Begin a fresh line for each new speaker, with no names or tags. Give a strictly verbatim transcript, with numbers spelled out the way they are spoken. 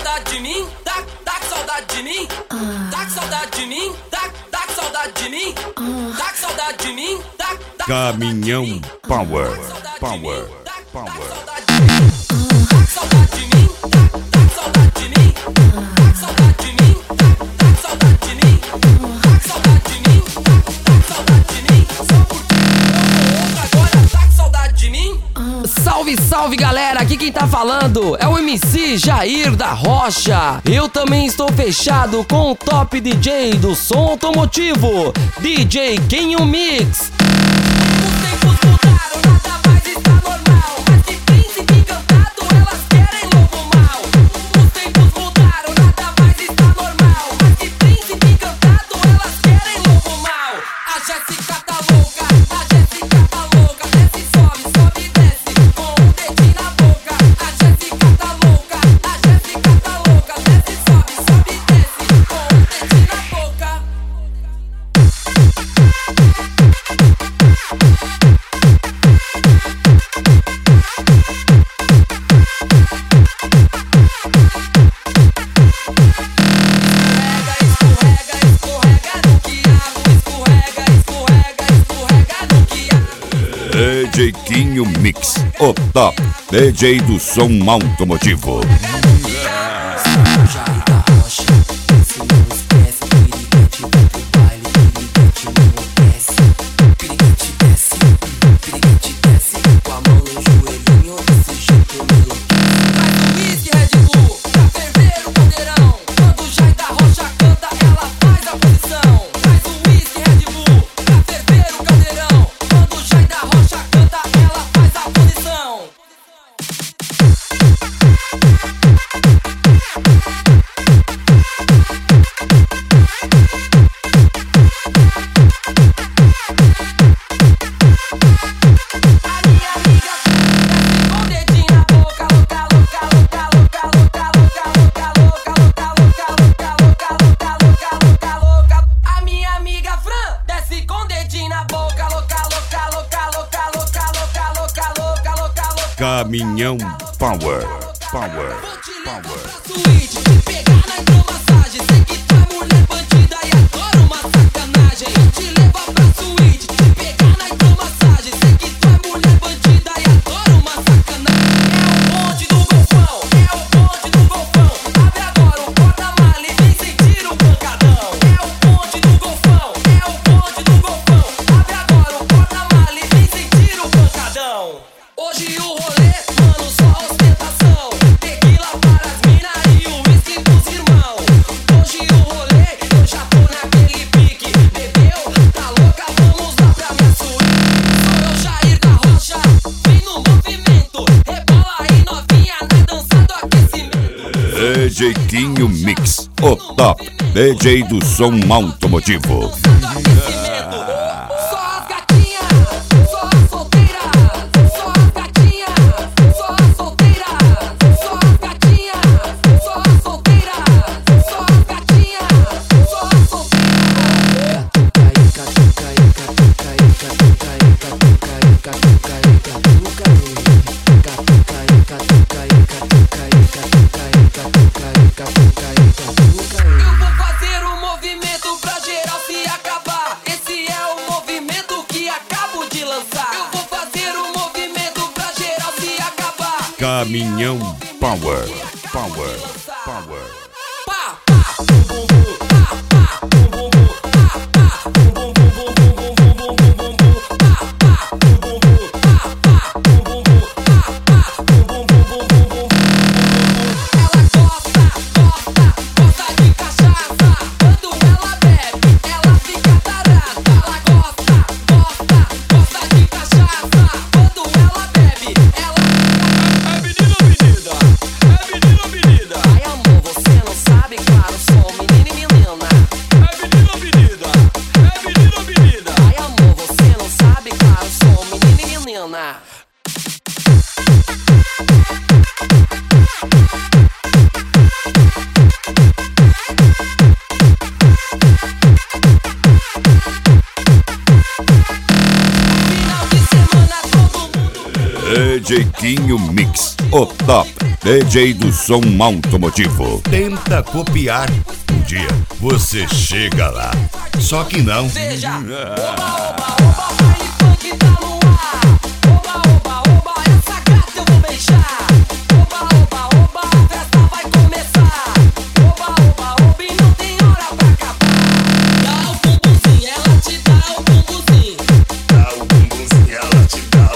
saudade de mim? Tá, tá com saudade de mim? Tá com saudade de mim? Tá, tá com saudade de mim? Tá com saudade de mim? Tá, tá
Caminhão Power, Power, Power.
Salve, salve galera, aqui quem tá falando é o M C Jair da Rocha. Eu também estou fechado com o top D J do som automotivo, D J Quinho Mix.
D J Quinho Mix, o top D J do som automotivo. Caminhão Power, Power, Power.
Hoje o rolê, mano, só ostentação. Tequila para as mina e o whisky pros irmão. Hoje o rolê, eu já tô naquele pique. Bebeu, tá louca, vamos lá pra minha suíte. Sou eu, Jair da Rocha, vem no movimento. Rebola aí novinha na dança do aquecimento.
D J Quinho Mix, o top D J do som automotivo. Caminhão Power, Power, Power. D J Quinho Mix, o top D J do som automotivo.
Tenta copiar, um dia você chega lá. Só que não.
Veja, oba, oba, oba, baile funk tá no ar. Oba, oba, oba, essa gata eu vou beijar. Oba, oba, oba, a festa vai começar. Oba, oba, oba, e não tem hora pra acabar. Dá o bumbumzinho, ela te dá o bumbumzinho.
Dá o bumbumzinho, ela te dá